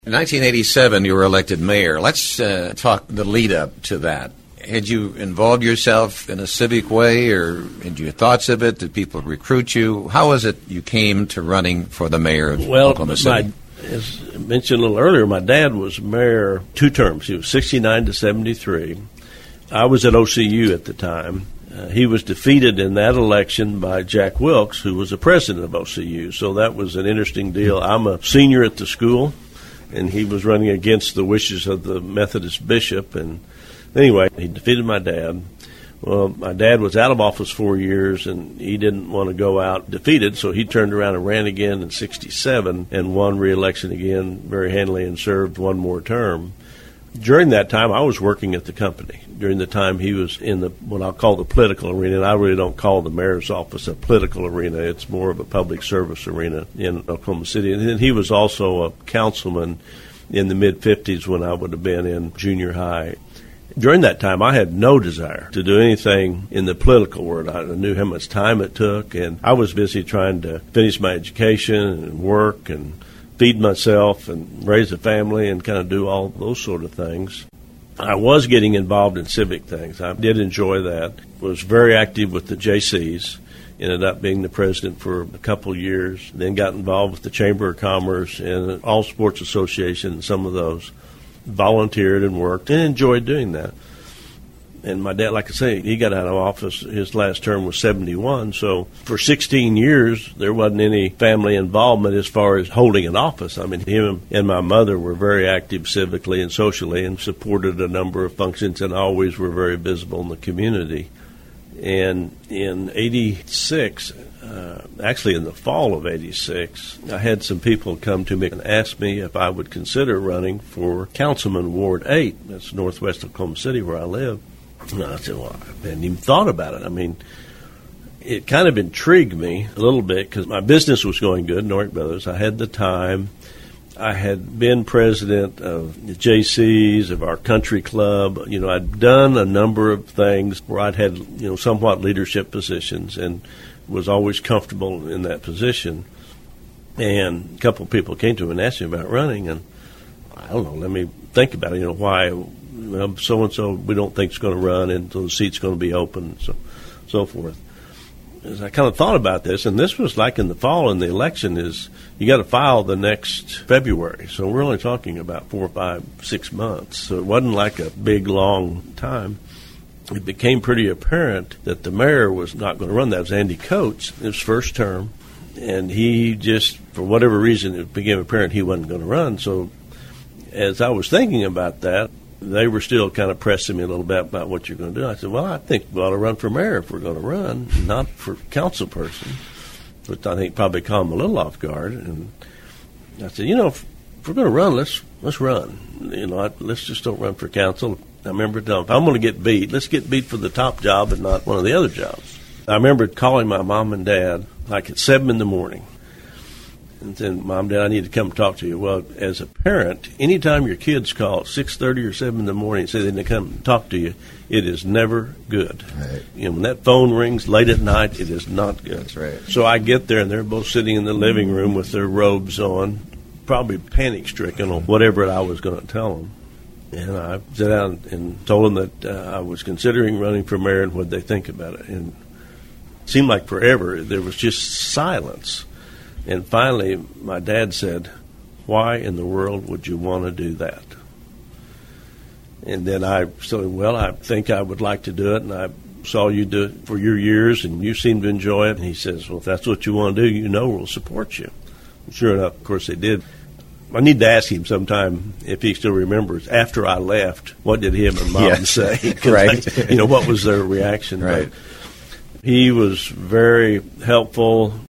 In 1987, you were elected mayor. Let's talk the lead-up to that. Had you involved yourself in a civic way, or had you thoughts of it? Did people recruit you? How was it you came to running for the mayor of Oklahoma City? As I mentioned a little earlier, my dad was mayor 2 terms. He was 69 to 73. I was at OCU at the time. He was defeated in that election by Jack Wilkes, who was the president of OCU. So that was an interesting deal. I'm a senior at the school, and he was running against the wishes of the Methodist bishop. And anyway, he defeated my dad. Well, my dad was out of office 4 years, and he didn't want to go out defeated, so he turned around and ran again in 67 and won re-election again very handily and served 1 more term. During that time, I was working at the company. During the time he was in the what I'll call the political arena, and I really don't call the mayor's office a political arena. It's more of a public service arena in Oklahoma City. And then he was also a councilman in the mid-50s when I would have been in junior high. During that time, I had no desire to do anything in the political world. I knew how much time it took, and I was busy trying to finish my education and work and feed myself and raise a family and kind of do all those sort of things. I was getting involved in civic things. I did enjoy that. Was very active with the JCs. Ended up being the president for a couple of years. Then got involved with the Chamber of Commerce and all sports associations, some of those. Volunteered and worked and enjoyed doing that. And my dad, like I say, he got out of office. His last term was 71. So for 16 years, there wasn't any family involvement as far as holding an office. I mean, him and my mother were very active civically and socially and supported a number of functions and always were very visible in the community. And in 86, actually in the fall of 86, I had some people come to me and ask me if I would consider running for Councilman Ward 8. That's northwest Oklahoma City where I live. And I said, well, I hadn't even thought about it. I mean, it kind of intrigued me a little bit because my business was going good, Norrick Brothers. I had the time. I had been president of the JCs, of our country club. You know, I'd done a number of things where I'd had, somewhat leadership positions and was always comfortable in that position. And a couple of people came to me and asked me about running, and I don't know, let me think about it, why so-and-so we don't think is going to run, and so the seat's going to be open, so forth. As I kind of thought about this, and this was like in the fall, and the election is, you got to file the next February, so we're only talking about 4, 5, 6 months, so it wasn't like a big, long time. It became pretty apparent that the mayor was not going to run. That was Andy Coates, his first term, and he just, for whatever reason, it became apparent he wasn't going to run. So as I was thinking about that, they were still kind of pressing me a little bit about what you're going to do. I said, well, I think we ought to run for mayor if we're going to run, not for council person, which I think probably caught them a little off guard. And I said, if we're going to run, let's run. Let's just don't run for council. I remember telling them, if I'm going to get beat, let's get beat for the top job and not one of the other jobs. I remember calling my mom and dad like at 7 in the morning and saying, Mom, Dad, I need to come talk to you. Well, as a parent, anytime your kids call at 6:30 or 7 in the morning and say they need to come talk to you, it is never good. Right. When that phone rings late at night, it is not good. That's right. So I get there, and they're both sitting in the living room with their robes on, probably panic-stricken on whatever I was going to tell them. And I sat down and told them that I was considering running for mayor and what they think about it. And it seemed like forever. There was just silence. And finally, my dad said, why in the world would you want to do that? And then I said, well, I think I would like to do it, and I saw you do it for your years, and you seem to enjoy it. And he says, well, if that's what you want to do, we'll support you. And sure enough, of course, they did. I need to ask him sometime if he still remembers. After I left, what did him and Mom say? Right. What was their reaction? Right. But he was very helpful,